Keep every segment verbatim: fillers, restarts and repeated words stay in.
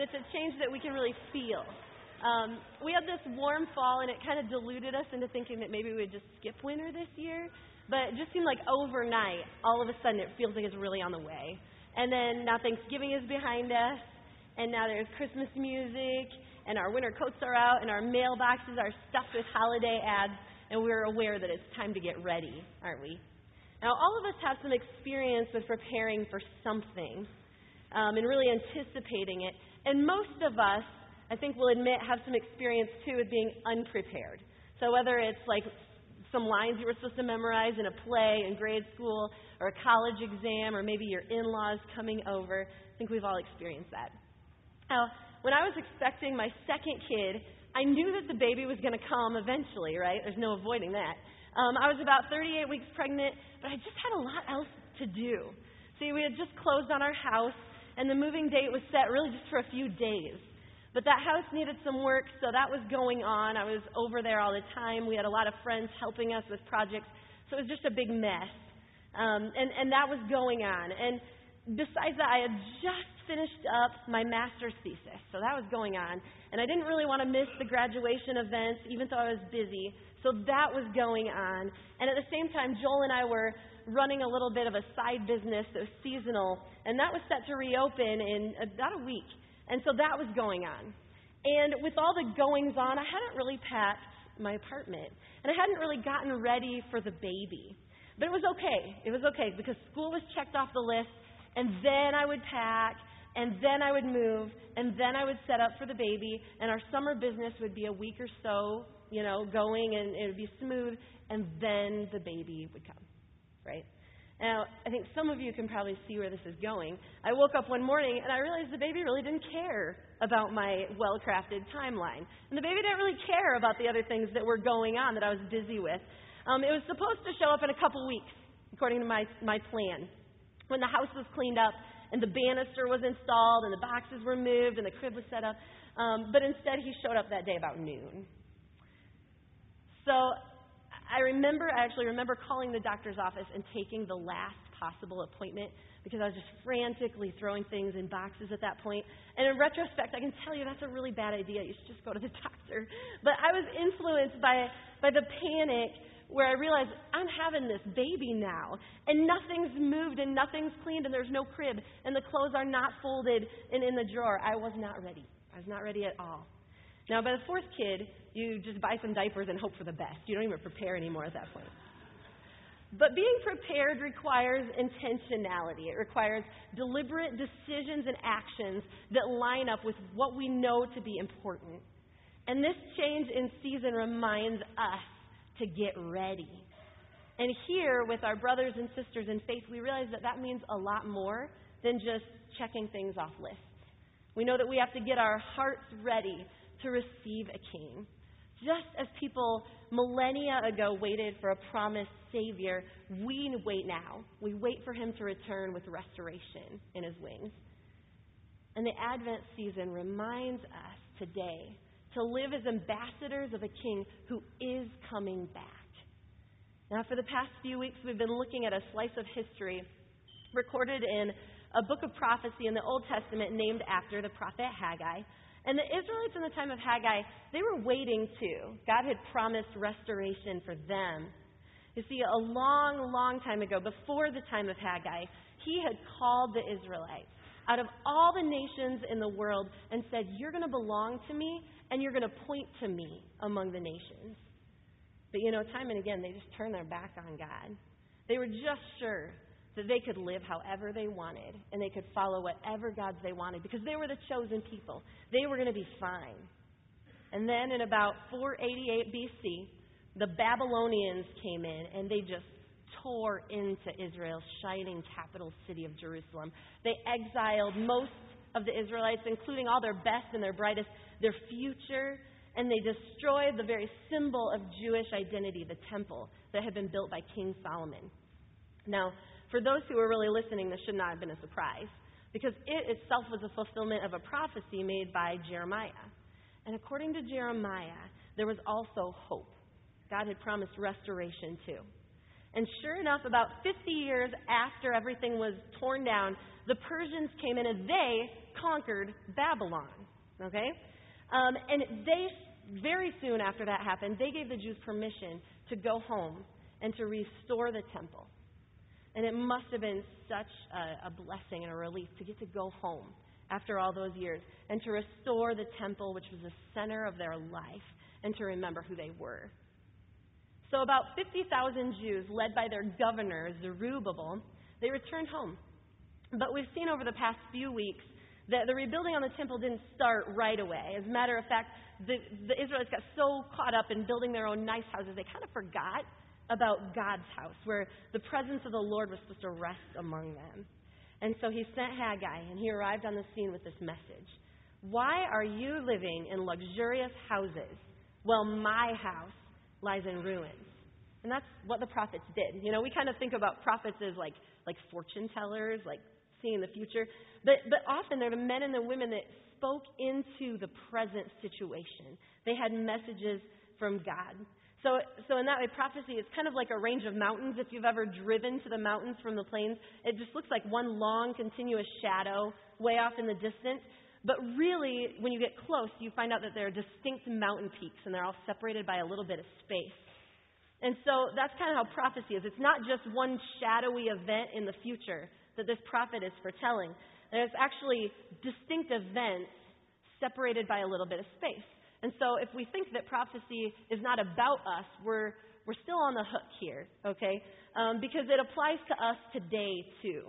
it's a change that we can really feel. Um, we had this warm fall, and it kind of deluded us into thinking that maybe we would just skip winter this year. But it just seemed like overnight, all of a sudden, it feels like it's really on the way. And then now Thanksgiving is behind us, and now there's Christmas music, and our winter coats are out, and our mailboxes are stuffed with holiday ads, and we're aware that it's time to get ready, aren't we? Now, all of us have some experience with preparing for something um, and really anticipating it. And most of us, I think we'll admit, have some experience, too, with being unprepared. So whether it's like some lines you were supposed to memorize in a play in grade school or a college exam or maybe your in-laws coming over, I think we've all experienced that. Now, when I was expecting my second kid, I knew that the baby was going to come eventually, right? There's no avoiding that. Um, I was about thirty-eight weeks pregnant, but I just had a lot else to do. See, we had just closed on our house, and the moving date was set really just for a few days. But that house needed some work, so that was going on. I was over there all the time. We had a lot of friends helping us with projects, so it was just a big mess. Um, and, and that was going on. And besides that, I had just finished up my master's thesis, so that was going on. And I didn't really want to miss the graduation events, even though I was busy, so that was going on. And at the same time, Joel and I were running a little bit of a side business that was seasonal, and that was set to reopen in about a week. And so that was going on. And with all the goings on, I hadn't really packed my apartment. And I hadn't really gotten ready for the baby. But it was okay. It was okay because school was checked off the list. And then I would pack. And then I would move. And then I would set up for the baby. And our summer business would be a week or so, you know, going. And it would be smooth. And then the baby would come. Right? Now, I think some of you can probably see where this is going. I woke up one morning and I realized the baby really didn't care about my well-crafted timeline. And the baby didn't really care about the other things that were going on that I was busy with. Um, it was supposed to show up in a couple weeks, according to my, my plan, when the house was cleaned up and the banister was installed and the boxes were moved and the crib was set up. Um, but instead, he showed up that day about noon. So I remember, I actually remember calling the doctor's office and taking the last possible appointment because I was just frantically throwing things in boxes at that point. And in retrospect, I can tell you that's a really bad idea. You should just go to the doctor. But I was influenced by, by the panic where I realized I'm having this baby now, and nothing's moved and nothing's cleaned and there's no crib and the clothes are not folded and in the drawer. I was not ready. I was not ready at all. Now, by the fourth kid, you just buy some diapers and hope for the best. You don't even prepare anymore at that point. But being prepared requires intentionality. It requires deliberate decisions and actions that line up with what we know to be important. And this change in season reminds us to get ready. And here, with our brothers and sisters in faith, we realize that that means a lot more than just checking things off lists. We know that we have to get our hearts ready to receive a king. Just as people millennia ago waited for a promised Savior, we wait now. We wait for him to return with restoration in his wings. And the Advent season reminds us today to live as ambassadors of a king who is coming back. Now, for the past few weeks, we've been looking at a slice of history recorded in a book of prophecy in the Old Testament named after the prophet Haggai. And the Israelites in the time of Haggai, they were waiting too. God had promised restoration for them. You see, a long, long time ago, before the time of Haggai, he had called the Israelites out of all the nations in the world and said, you're going to belong to me and you're going to point to me among the nations. But, you know, time and again, they just turned their back on God. They were just sure that they could live however they wanted and they could follow whatever gods they wanted because they were the chosen people. They were going to be fine. And then in about four eighty-eight B C, the Babylonians came in and they just tore into Israel's shining capital city of Jerusalem. They exiled most of the Israelites, including all their best and their brightest, their future, and they destroyed the very symbol of Jewish identity, the temple that had been built by King Solomon. Now, for those who were really listening, this should not have been a surprise, because it itself was a fulfillment of a prophecy made by Jeremiah. And according to Jeremiah, there was also hope. God had promised restoration too. And sure enough, about fifty years after everything was torn down, the Persians came in and they conquered Babylon. Okay? Um, and they, very soon after that happened, they gave the Jews permission to go home and to restore the temple. And it must have been such a, a blessing and a relief to get to go home after all those years and to restore the temple, which was the center of their life, and to remember who they were. So about fifty thousand Jews, led by their governor, Zerubbabel, they returned home. But we've seen over the past few weeks that the rebuilding on the temple didn't start right away. As a matter of fact, the, the Israelites got so caught up in building their own nice houses, they kind of forgot about God's house, where the presence of the Lord was supposed to rest among them. And so he sent Haggai, and he arrived on the scene with this message. Why are you living in luxurious houses while my house lies in ruins? And that's what the prophets did. You know, we kind of think about prophets as like like fortune tellers, like seeing the future. But but often they're the men and the women that spoke into the present situation. They had messages from God. So, so in that way, prophecy is kind of like a range of mountains. If you've ever driven to the mountains from the plains, it just looks like one long, continuous shadow way off in the distance. But really, when you get close, you find out that there are distinct mountain peaks, and they're all separated by a little bit of space. And so that's kind of how prophecy is. It's not just one shadowy event in the future that this prophet is foretelling. There's actually distinct events separated by a little bit of space. And so if we think that prophecy is not about us, we're we're still on the hook here, okay? Um, because it applies to us today, too.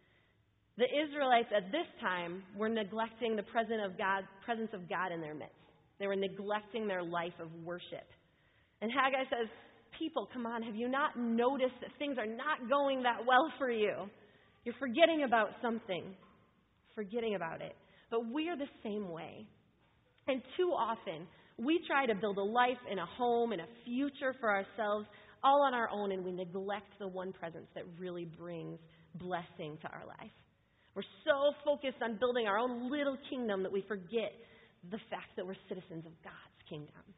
The Israelites at this time were neglecting the presence of God, presence of God in their midst. They were neglecting their life of worship. And Haggai says, people, come on, have you not noticed that things are not going that well for you? You're forgetting about something. Forgetting about it. But we are the same way. And too often, we try to build a life and a home and a future for ourselves all on our own, and we neglect the one presence that really brings blessing to our life. We're so focused on building our own little kingdom that we forget the fact that we're citizens of God's kingdom.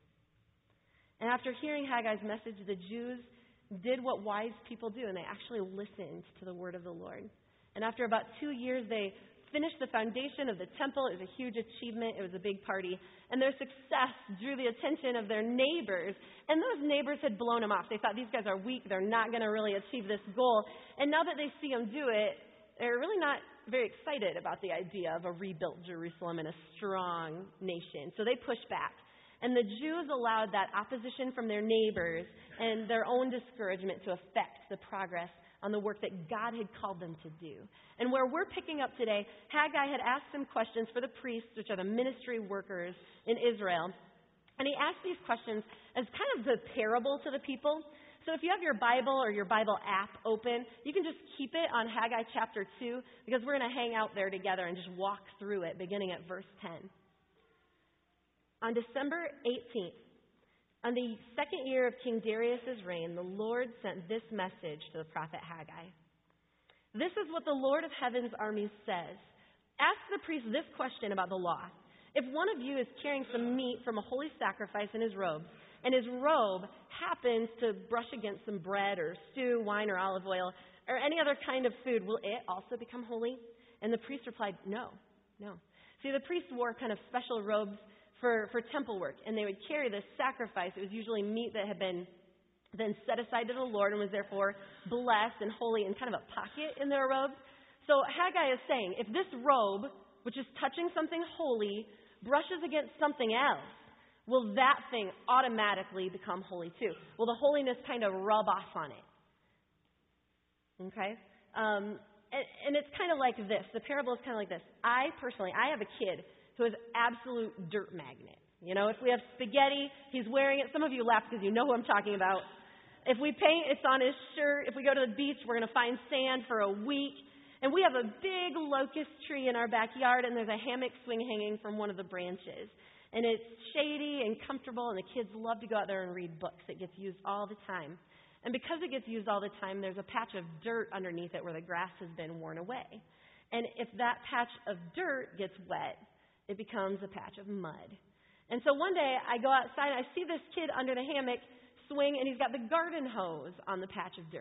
And after hearing Haggai's message, the Jews did what wise people do, and they actually listened to the word of the Lord. And after about two years, they finished the foundation of the temple. It was a huge achievement. It was a big party. And their success drew the attention of their neighbors. And those neighbors had blown them off. They thought, these guys are weak. They're not going to really achieve this goal. And now that they see them do it, they're really not very excited about the idea of a rebuilt Jerusalem and a strong nation. So they pushed back. And the Jews allowed that opposition from their neighbors and their own discouragement to affect the progress on the work that God had called them to do. And where we're picking up today, Haggai had asked some questions for the priests, which are the ministry workers in Israel. And he asked these questions as kind of the parable to the people. So if you have your Bible or your Bible app open, you can just keep it on Haggai chapter two, because we're going to hang out there together and just walk through it, beginning at verse ten. On December eighteenth, on the second year of King Darius' reign, the Lord sent this message to the prophet Haggai. This is what the Lord of heaven's armies says. Ask the priest this question about the law. If one of you is carrying some meat from a holy sacrifice in his robe, and his robe happens to brush against some bread or stew, wine or olive oil, or any other kind of food, will it also become holy? And the priest replied, no, no. See, the priests wore kind of special robes For, for temple work, and they would carry this sacrifice. It was usually meat that had been then set aside to the Lord and was therefore blessed and holy in kind of a pocket in their robes. So Haggai is saying, if this robe, which is touching something holy, brushes against something else, will that thing automatically become holy too? Will the holiness kind of rub off on it? Okay? Um, and, and it's kind of like this. The parable is kind of like this. I personally, I have a kid who is absolute dirt magnet. You know, if we have spaghetti, he's wearing it. Some of you laugh because you know who I'm talking about. If we paint, it's on his shirt. If we go to the beach, we're going to find sand for a week. And we have a big locust tree in our backyard, and there's a hammock swing hanging from one of the branches. And it's shady and comfortable, and the kids love to go out there and read books. It gets used all the time. And because it gets used all the time, there's a patch of dirt underneath it where the grass has been worn away. And if that patch of dirt gets wet, it becomes a patch of mud. And so one day I go outside and I see this kid under the hammock swing, and he's got the garden hose on the patch of dirt.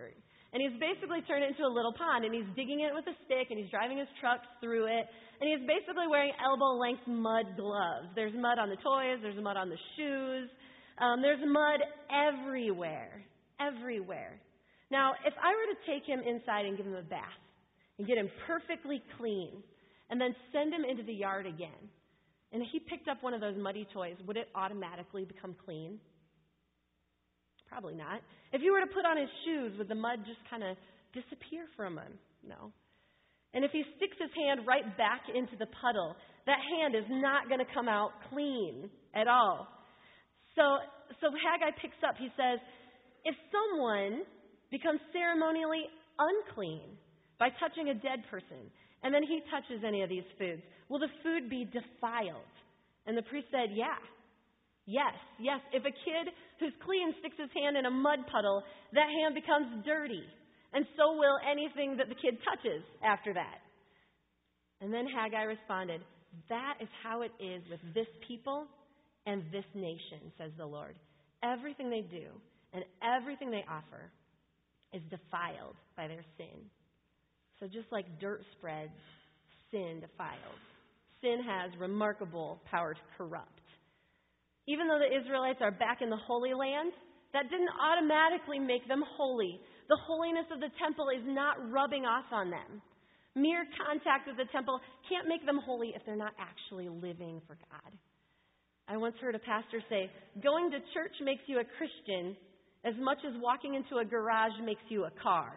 And he's basically turned it into a little pond, and he's digging it with a stick, and he's driving his truck through it, and he's basically wearing elbow-length mud gloves. There's mud on the toys, there's mud on the shoes, um, there's mud everywhere, everywhere. Now, if I were to take him inside and give him a bath, and get him perfectly clean, and then send him into the yard again, and he picked up one of those muddy toys, would it automatically become clean? Probably not. If you were to put on his shoes, would the mud just kind of disappear from him? No. And if he sticks his hand right back into the puddle, that hand is not going to come out clean at all. So, so Haggai picks up, he says, if someone becomes ceremonially unclean by touching a dead person, and then he touches any of these foods, will the food be defiled? And the priest said, yeah. Yes, yes. If a kid who's clean sticks his hand in a mud puddle, that hand becomes dirty. And so will anything that the kid touches after that. And then Haggai responded, that is how it is with this people and this nation, says the Lord. Everything they do and everything they offer is defiled by their sin. So just like dirt spreads, sin defiles. Sin has remarkable power to corrupt. Even though the Israelites are back in the Holy Land, that didn't automatically make them holy. The holiness of the temple is not rubbing off on them. Mere contact with the temple can't make them holy if they're not actually living for God. I once heard a pastor say, going to church makes you a Christian as much as walking into a garage makes you a car.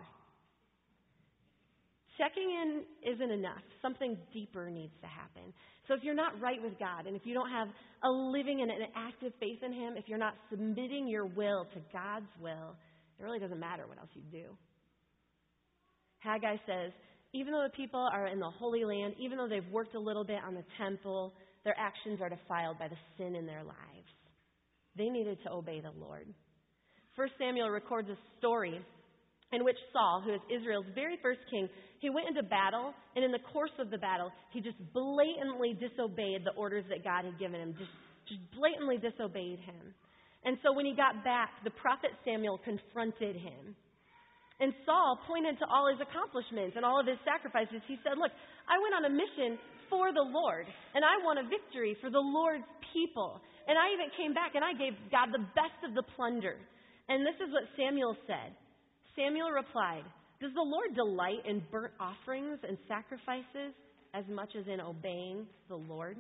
Checking in isn't enough. Something deeper needs to happen. So if you're not right with God, and if you don't have a living and an active faith in Him, if you're not submitting your will to God's will, it really doesn't matter what else you do. Haggai says, even though the people are in the Holy Land, even though they've worked a little bit on the temple, their actions are defiled by the sin in their lives. They needed to obey the Lord. First Samuel records a story in which Saul, who is Israel's very first king, he went into battle, and in the course of the battle, he just blatantly disobeyed the orders that God had given him, just, just blatantly disobeyed him. And so when he got back, the prophet Samuel confronted him. And Saul pointed to all his accomplishments and all of his sacrifices. He said, look, I went on a mission for the Lord, and I won a victory for the Lord's people. And I even came back, and I gave God the best of the plunder. And this is what Samuel said. Samuel replied, does the Lord delight in burnt offerings and sacrifices as much as in obeying the Lord?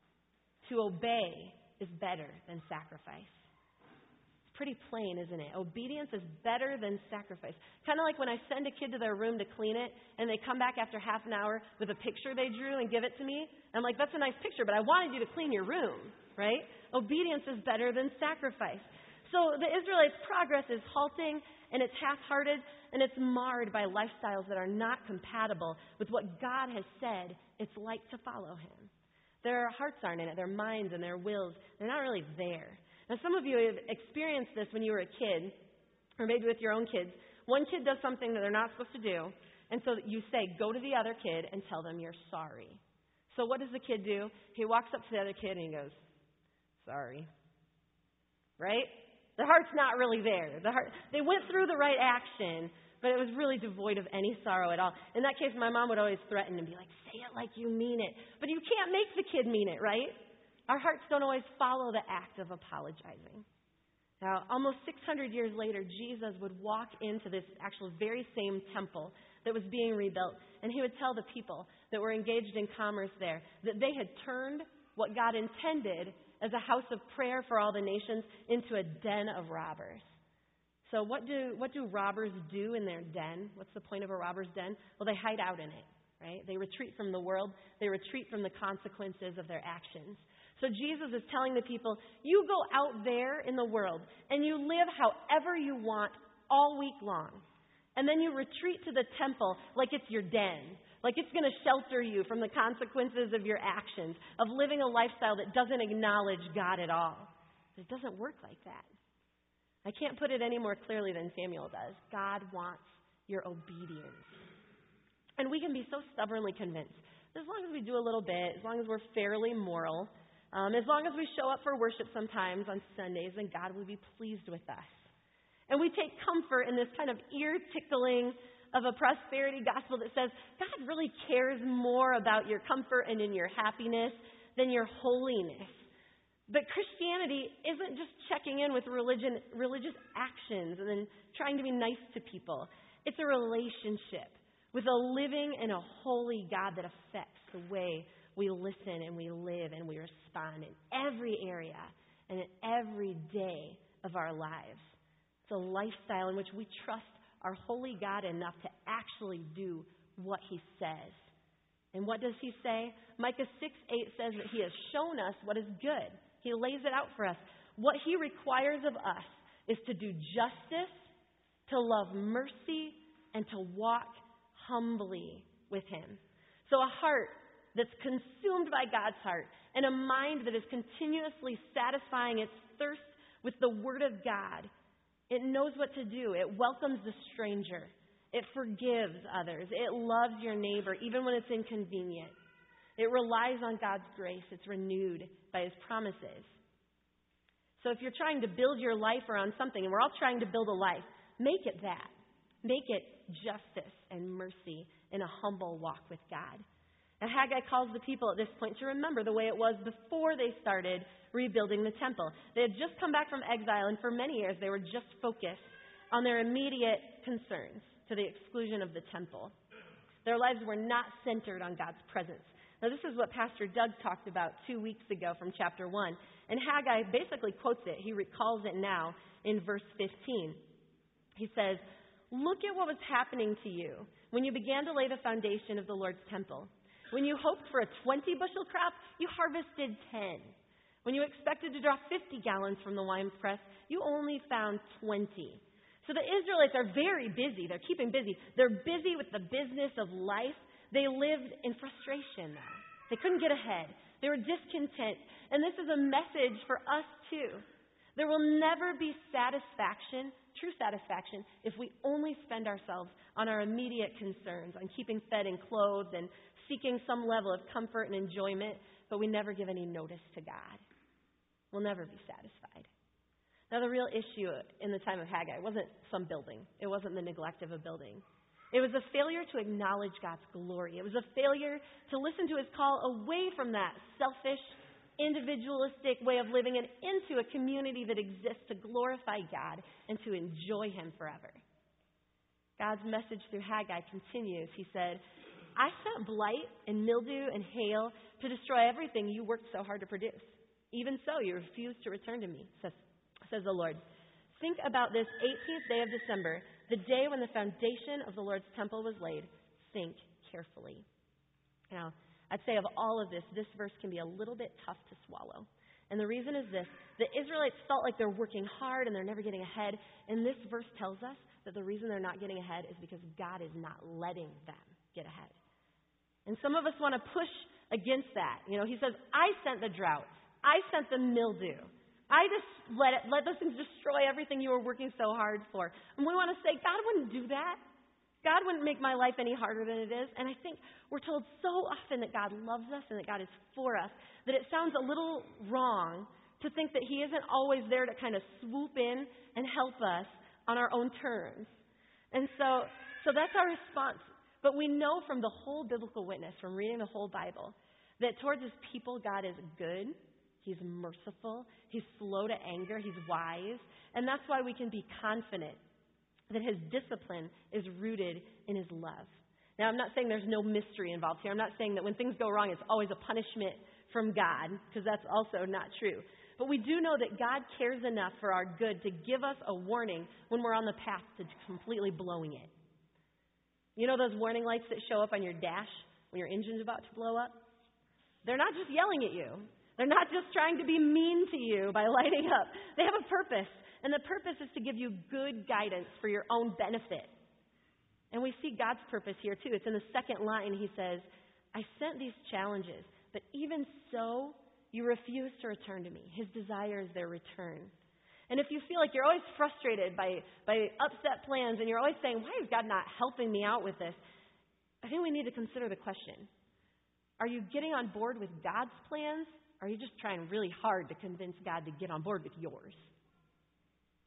To obey is better than sacrifice. It's pretty plain, isn't it? Obedience is better than sacrifice. Kind of like when I send a kid to their room to clean it, and they come back after half an hour with a picture they drew and give it to me. I'm like, that's a nice picture, but I wanted you to clean your room, right? Obedience is better than sacrifice. So the Israelites' progress is halting, and it's half-hearted, and it's marred by lifestyles that are not compatible with what God has said it's like to follow Him. Their hearts aren't in it. Their minds and their wills, they're not really there. Now, some of you have experienced this when you were a kid, or maybe with your own kids. One kid does something that they're not supposed to do, and so you say, go to the other kid and tell them you're sorry. So what does the kid do? He walks up to the other kid and he goes, sorry. Right? The heart's not really there. The heart, they went through the right action, but it was really devoid of any sorrow at all. In that case, my mom would always threaten and be like, say it like you mean it. But you can't make the kid mean it, right? Our hearts don't always follow the act of apologizing. Now, almost six hundred years later, Jesus would walk into this actual very same temple that was being rebuilt, and He would tell the people that were engaged in commerce there that they had turned what God intended as a house of prayer for all the nations into a den of robbers. So what do what do robbers do in their den? What's the point of a robber's den? Well, they hide out in it, right? They retreat from the world. They retreat from the consequences of their actions. So Jesus is telling the people, you go out there in the world and you live however you want all week long. And then you retreat to the temple like it's your den. Like it's going to shelter you from the consequences of your actions, of living a lifestyle that doesn't acknowledge God at all. It doesn't work like that. I can't put it any more clearly than Samuel does. God wants your obedience. And we can be so stubbornly convinced that as long as we do a little bit, as long as we're fairly moral, um, as long as we show up for worship sometimes on Sundays, then God will be pleased with us. And we take comfort in this kind of ear-tickling of a prosperity gospel that says God really cares more about your comfort and in your happiness than your holiness. But Christianity isn't just checking in with religion, religious actions and then trying to be nice to people. It's a relationship with a living and a holy God that affects the way we listen and we live and we respond in every area and in every day of our lives. It's a lifestyle in which we trust our holy God enough to actually do what He says. And what does He say? Micah six eight says that He has shown us what is good. He lays it out for us. What He requires of us is to do justice, to love mercy, and to walk humbly with Him. So a heart that's consumed by God's heart and a mind that is continuously satisfying its thirst with the Word of God. It knows what to do. It welcomes the stranger. It forgives others. It loves your neighbor even when it's inconvenient. It relies on God's grace. It's renewed by His promises. So if you're trying to build your life around something, and we're all trying to build a life, make it that. Make it justice and mercy in a humble walk with God. And Haggai calls the people at this point to remember the way it was before they started rebuilding the temple. They had just come back from exile, and for many years they were just focused on their immediate concerns to the exclusion of the temple. Their lives were not centered on God's presence. Now, this is what Pastor Doug talked about two weeks ago from chapter one. And Haggai basically quotes it. He recalls it now in verse fifteen. He says, "Look at what was happening to you when you began to lay the foundation of the Lord's temple. When you hoped for a twenty bushel crop, you harvested ten. When you expected to draw fifty gallons from the winepress, you only found twenty. So the Israelites are very busy. They're keeping busy. They're busy with the business of life. They lived in frustration now. They couldn't get ahead. They were discontent. And this is a message for us too. There will never be satisfaction, true satisfaction, if we only spend ourselves on our immediate concerns, on keeping fed and clothed and seeking some level of comfort and enjoyment, but we never give any notice to God. We'll never be satisfied. Now, the real issue in the time of Haggai wasn't some building. It wasn't the neglect of a building. It was a failure to acknowledge God's glory. It was a failure to listen to His call away from that selfish, individualistic way of living and into a community that exists to glorify God and to enjoy Him forever. God's message through Haggai continues. He said, I sent blight and mildew and hail to destroy everything you worked so hard to produce. Even so, you refused to return to me, says, says the Lord. Think about this eighteenth day of December, the day when the foundation of the Lord's temple was laid. Think carefully. Now, I'd say of all of this, this verse can be a little bit tough to swallow. And the reason is this. The Israelites felt like they're working hard and they're never getting ahead. And this verse tells us that the reason they're not getting ahead is because God is not letting them get ahead. And some of us want to push against that. You know, He says, I sent the drought. I sent the mildew. I just let it, let those things destroy everything you were working so hard for. And we want to say, God wouldn't do that. God wouldn't make my life any harder than it is. And I think we're told so often that God loves us and that God is for us that it sounds a little wrong to think that He isn't always there to kind of swoop in and help us on our own terms. And so, so that's our response. But we know from the whole biblical witness, from reading the whole Bible, that towards His people, God is good. He's merciful. He's slow to anger. He's wise. And that's why we can be confident that His discipline is rooted in His love. Now, I'm not saying there's no mystery involved here. I'm not saying that when things go wrong, it's always a punishment from God, because that's also not true. But we do know that God cares enough for our good to give us a warning when we're on the path to completely blowing it. You know those warning lights that show up on your dash when your engine's about to blow up? They're not just yelling at you. They're not just trying to be mean to you by lighting up. They have a purpose, and the purpose is to give you good guidance for your own benefit. And we see God's purpose here, too. It's in the second line. He says, I sent these challenges, but even so, you refuse to return to me. His desire is their return. And if you feel like you're always frustrated by, by upset plans and you're always saying, why is God not helping me out with this? I think we need to consider the question. Are you getting on board with God's plans? Or are you just trying really hard to convince God to get on board with yours?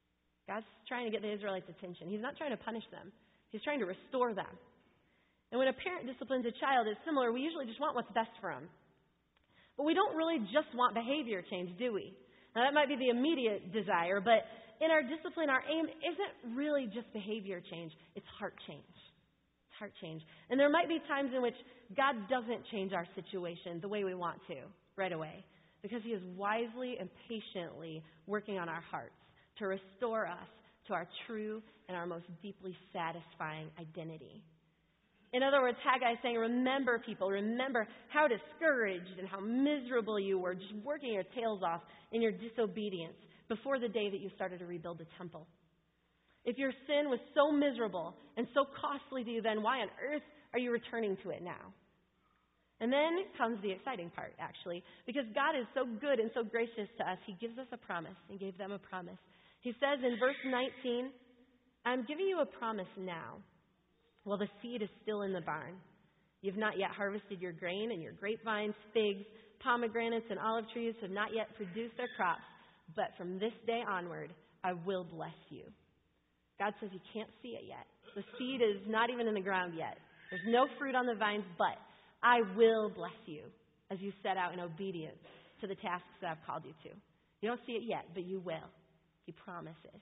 God's trying to get the Israelites' attention. He's not trying to punish them. He's trying to restore them. And when a parent disciplines a child, it's similar. We usually just want what's best for them. But we don't really just want behavior change, do we? Now, that might be the immediate desire, but in our discipline, our aim isn't really just behavior change. It's heart change. It's heart change. And there might be times in which God doesn't change our situation the way we want to right away, because He is wisely and patiently working on our hearts to restore us to our true and our most deeply satisfying identity. In other words, Haggai is saying, remember, people, remember how discouraged and how miserable you were just working your tails off in your disobedience before the day that you started to rebuild the temple. If your sin was so miserable and so costly to you then, why on earth are you returning to it now? And then comes the exciting part, actually, because God is so good and so gracious to us. He gives us a promise and gave them a promise. He says in verse nineteen, I'm giving you a promise now. While the seed is still in the barn. You've not yet harvested your grain, and your grapevines, figs, pomegranates, and olive trees have not yet produced their crops. But from this day onward, I will bless you. God says you can't see it yet. The seed is not even in the ground yet. There's no fruit on the vines, but I will bless you as you set out in obedience to the tasks that I've called you to. You don't see it yet, but you will. He promises.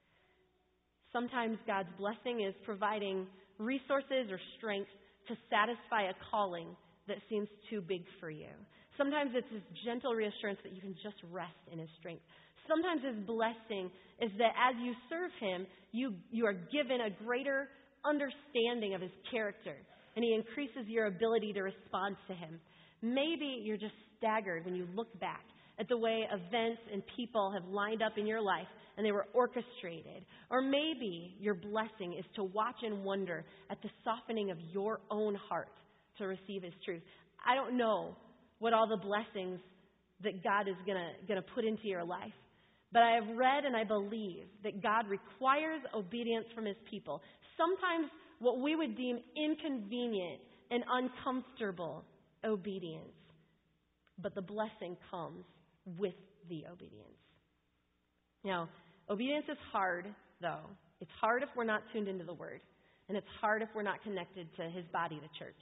Sometimes God's blessing is providing resources or strength to satisfy a calling that seems too big for you. Sometimes it's this gentle reassurance that you can just rest in His strength. Sometimes His blessing is that as you serve Him, you, you are given a greater understanding of His character, and He increases your ability to respond to Him. Maybe you're just staggered when you look back at the way events and people have lined up in your life and they were orchestrated. Or maybe your blessing is to watch and wonder at the softening of your own heart to receive His truth. I don't know what all the blessings that God is going to going to put into your life, but I have read and I believe that God requires obedience from His people. Sometimes what we would deem inconvenient and uncomfortable obedience. But the blessing comes with the obedience. Now, obedience is hard, though. It's hard if we're not tuned into the Word. And it's hard if we're not connected to His body, the church.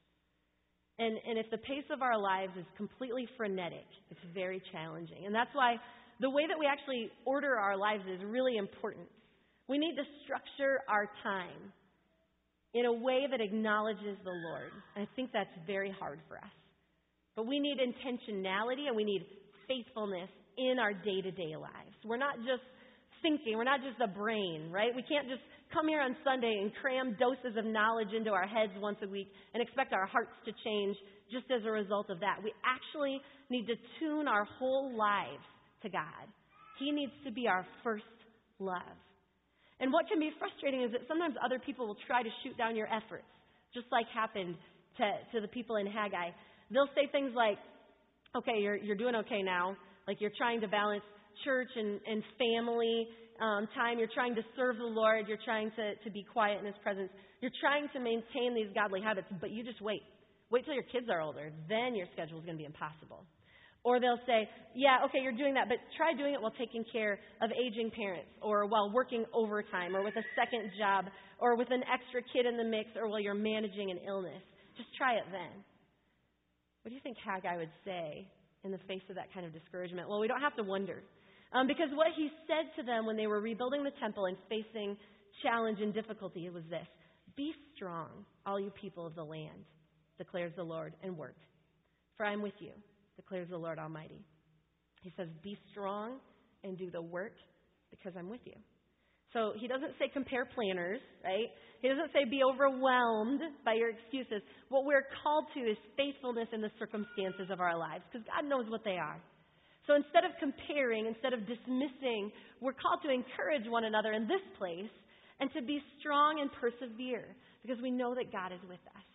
And, and if the pace of our lives is completely frenetic, it's very challenging. And that's why the way that we actually order our lives is really important. We need to structure our time in a way that acknowledges the Lord. And I think that's very hard for us. But we need intentionality and we need faithfulness in our day-to-day lives. We're not just thinking. We're not just a brain, right? We can't just come here on Sunday and cram doses of knowledge into our heads once a week and expect our hearts to change just as a result of that. We actually need to tune our whole lives to God. He needs to be our first love. And what can be frustrating is that sometimes other people will try to shoot down your efforts, just like happened to, to the people in Haggai. They'll say things like, okay, you're you're doing okay now. Like you're trying to balance church and, and family um, time. You're trying to serve the Lord. You're trying to, to be quiet in His presence. You're trying to maintain these godly habits, but you just wait. Wait till your kids are older. Then your schedule is going to be impossible. Or they'll say, yeah, okay, you're doing that, but try doing it while taking care of aging parents or while working overtime or with a second job or with an extra kid in the mix or while you're managing an illness. Just try it then. What do you think Haggai would say in the face of that kind of discouragement? Well, we don't have to wonder. Um, because what he said to them when they were rebuilding the temple and facing challenge and difficulty, it was this: be strong, all you people of the land, declares the Lord, and work. For I am with you, declares the Lord Almighty. He says, be strong and do the work because I'm with you. So he doesn't say compare planners, right? He doesn't say be overwhelmed by your excuses. What we're called to is faithfulness in the circumstances of our lives because God knows what they are. So instead of comparing, instead of dismissing, we're called to encourage one another in this place and to be strong and persevere because we know that God is with us.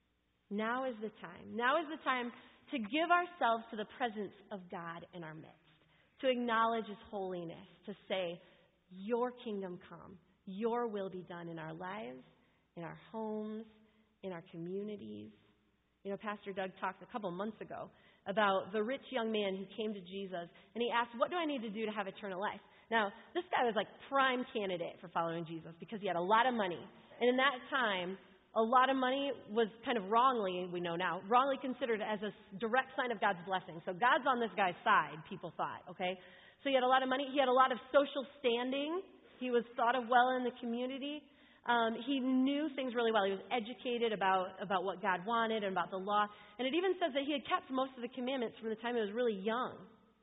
Now is the time. Now is the time to give ourselves to the presence of God in our midst, to acknowledge His holiness, to say, your kingdom come, your will be done in our lives, in our homes, in our communities. You know, Pastor Doug talked a couple months ago about the rich young man who came to Jesus, and he asked, what do I need to do to have eternal life? Now, this guy was like prime candidate for following Jesus because he had a lot of money. And in that time, a lot of money was kind of wrongly, we know now, wrongly considered as a direct sign of God's blessing. So God's on this guy's side, people thought, okay? So he had a lot of money. He had a lot of social standing. He was thought of well in the community. Um, he knew things really well. He was educated about, about what God wanted and about the law. And it even says that he had kept most of the commandments from the time he was really young.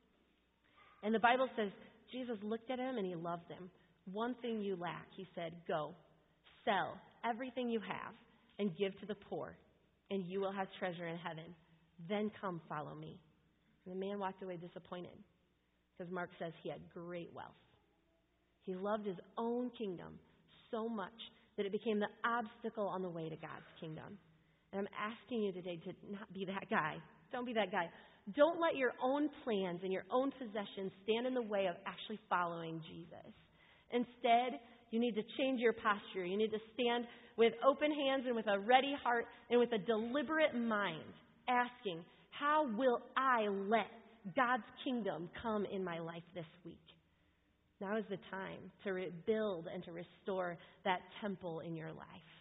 And the Bible says Jesus looked at him and he loved him. One thing you lack, he said, go, sell everything you have and give to the poor, and you will have treasure in heaven. Then come follow me. And the man walked away disappointed because Mark says he had great wealth. He loved his own kingdom so much that it became the obstacle on the way to God's kingdom. And I'm asking you today to not be that guy. Don't be that guy. Don't let your own plans and your own possessions stand in the way of actually following Jesus. Instead, you need to change your posture. You need to stand with open hands and with a ready heart and with a deliberate mind, asking, how will I let God's kingdom come in my life this week? Now is the time to rebuild and to restore that temple in your life.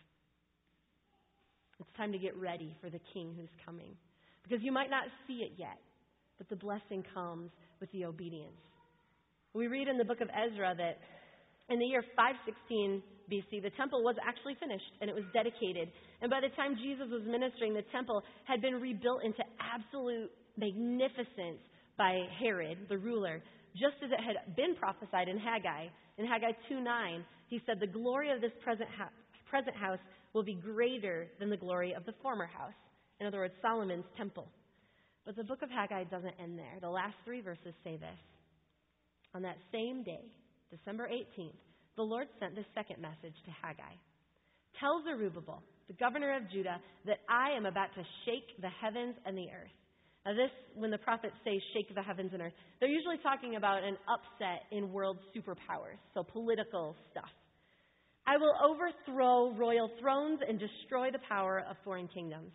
It's time to get ready for the King who's coming. Because you might not see it yet, but the blessing comes with the obedience. We read in the book of Ezra that in the year five sixteen B C, the temple was actually finished and it was dedicated. And by the time Jesus was ministering, the temple had been rebuilt into absolute magnificence by Herod, the ruler, just as it had been prophesied in Haggai. In Haggai two nine, he said, the glory of this present, ha- present house will be greater than the glory of the former house. In other words, Solomon's temple. But the book of Haggai doesn't end there. The last three verses say this. On that same day, December eighteenth, the Lord sent this second message to Haggai. Tell Zerubbabel, the governor of Judah, that I am about to shake the heavens and the earth. Now this, when the prophets say shake the heavens and earth, they're usually talking about an upset in world superpowers, so political stuff. I will overthrow royal thrones and destroy the power of foreign kingdoms.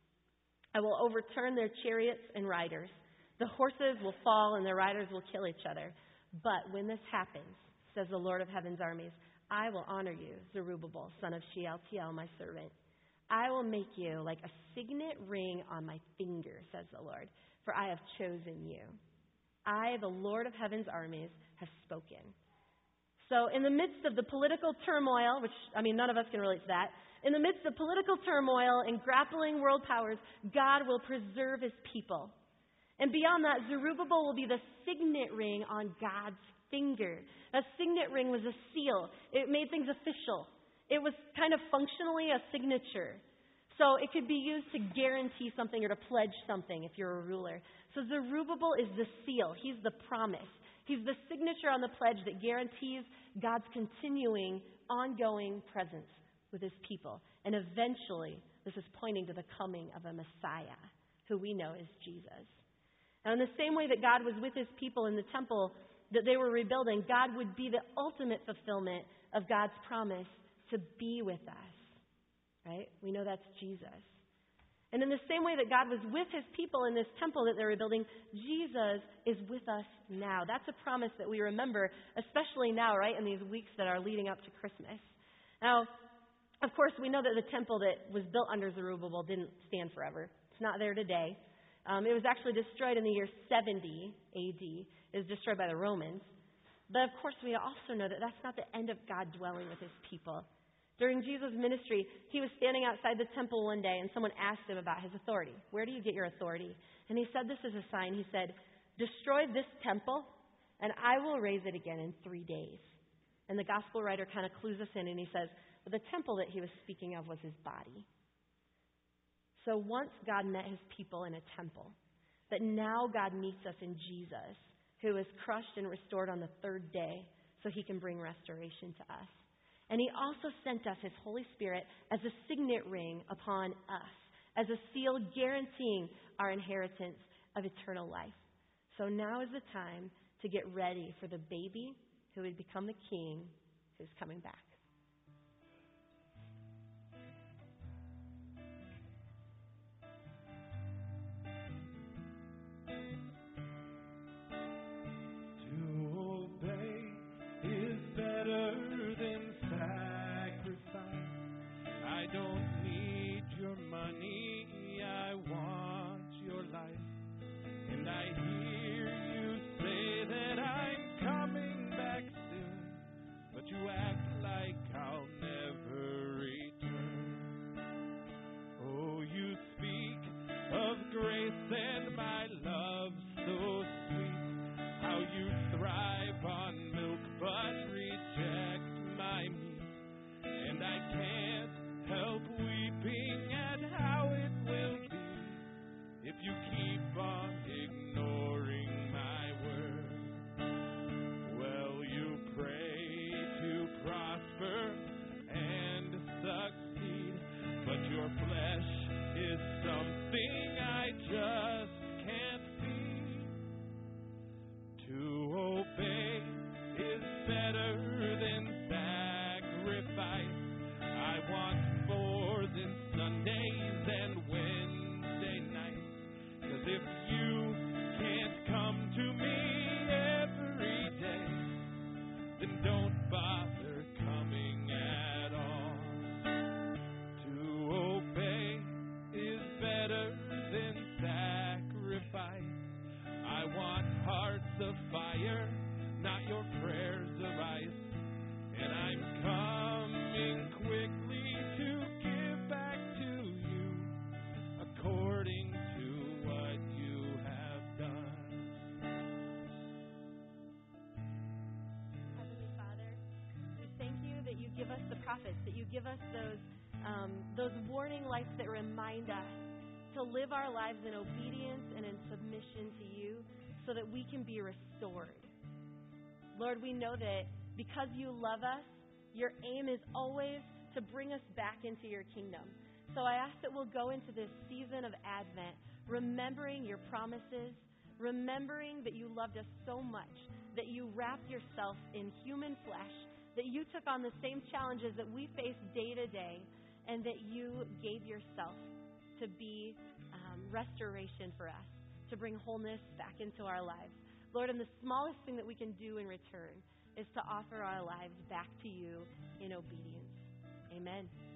I will overturn their chariots and riders. The horses will fall and their riders will kill each other. But when this happens, says the Lord of heaven's armies, I will honor you, Zerubbabel, son of Shealtiel, my servant. I will make you like a signet ring on my finger, says the Lord, for I have chosen you. I, the Lord of heaven's armies, have spoken. So in the midst of the political turmoil, which, I mean, none of us can relate to that, in the midst of political turmoil and grappling world powers, God will preserve his people. And beyond that, Zerubbabel will be the signet ring on God's finger. A signet ring was a seal. It made things official. It was kind of functionally a signature. So it could be used to guarantee something or to pledge something if you're a ruler. So Zerubbabel is the seal. He's the promise. He's the signature on the pledge that guarantees God's continuing, ongoing presence with his people. And eventually, this is pointing to the coming of a Messiah, who we know is Jesus. Now, in the same way that God was with his people in the temple that they were rebuilding, God would be the ultimate fulfillment of God's promise to be with us. Right? We know that's Jesus. And in the same way that God was with his people in this temple that they're rebuilding, Jesus is with us now. That's a promise that we remember, especially now, right, in these weeks that are leading up to Christmas. Now, of course, we know that the temple that was built under Zerubbabel didn't stand forever. It's not there today. Um, it was actually destroyed in the year seventy A D. It was destroyed by the Romans. But of course, we also know that that's not the end of God dwelling with his people. During Jesus' ministry, he was standing outside the temple one day, and someone asked him about his authority. Where do you get your authority? And he said this as a sign. He said, destroy this temple, and I will raise it again in three days. And the gospel writer kind of clues us in, and he says, well, the temple that he was speaking of was his body. So once God met his people in a temple, but now God meets us in Jesus, who is crushed and restored on the third day so he can bring restoration to us. And he also sent us his Holy Spirit as a signet ring upon us, as a seal guaranteeing our inheritance of eternal life. So now is the time to get ready for the baby who would become the king who's coming back. To obey of fire, not your prayers of ice. And I'm coming quickly to give back to you according to what you have done. Heavenly Father, we thank you that you give us the prophets, that you give us those um, those warning lights that remind us to live our lives in obedience and in submission to you so that we can be restored. Lord, we know that because you love us, your aim is always to bring us back into your kingdom. So I ask that we'll go into this season of Advent remembering your promises, remembering that you loved us so much, that you wrapped yourself in human flesh, that you took on the same challenges that we face day to day, and that you gave yourself to be um, restoration for us, to bring wholeness back into our lives. Lord, and the smallest thing that we can do in return is to offer our lives back to you in obedience. Amen.